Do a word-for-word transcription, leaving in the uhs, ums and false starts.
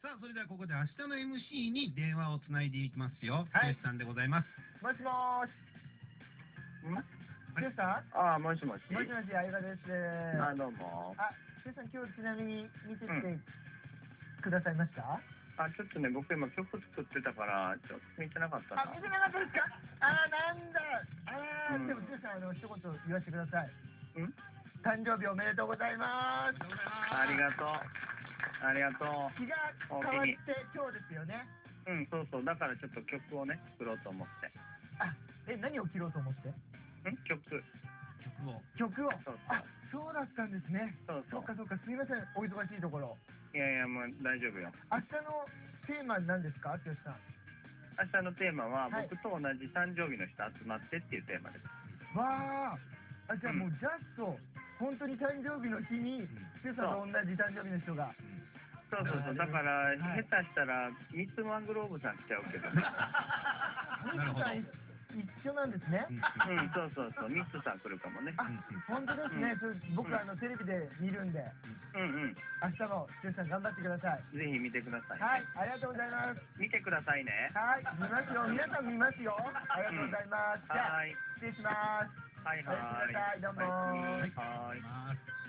さあ、それではここで明日の エムシー に電話をつないでいきますよ。 はい剛さんでございます。 もしもーし。 ん剛さん。 ああ、もしもし。 もしもし、相葉です。 あ、どうも。 あ、剛さん、今日ちなみに見てきうてくださいました？ あ、ちょっとね、僕今曲作ってたから、ちょっと見てなかったあ、 な。 見てなかったですか？あー、なんだ。あー、 うんでも剛さん、あの、一言言わせてください。 うん誕生日おめでとうございます。 ありがとう。ありがと日が変わって今日ですよね。 う。うん、そうそう。だからちょっと曲をね、作ろうと思って。 あ、え、何を切ろうと思って？ ん曲。 曲を。 曲を。 そうそうあ、そうだったんですね。 そうそうそうかそうか、すみません、お忙しいところ。 いやいや、もう大丈夫よ。 明日のテーマ何ですか、剛さん。 明日のテーマは、 はい僕と同じ誕生日の人集まってっていうテーマです。 わー、あ、じゃあもうジャスト、本当に誕生日の日に、剛さんと同じ誕生日の人が。 そうそうそう。だから、 はい下手したら、ミスマングローブさん来ちゃうけどね。 ミなるほどスさん一緒なんですね。 うんうん、そうそうそう。ミスさん来るかもね。 あ、本当ですね。それ僕あのテレビで見るんで、 うんうん。 明日も剛さん頑張ってください。 ぜひ見てください。 はい、ありがとうございます。 見てくださいね。 はい、見ますよ。皆さん見ますよ。ありがとうございます。じゃあはい。 失礼します。 はいはい。 おやすみなさいどうもはい。 ありがとうございはい。 ます。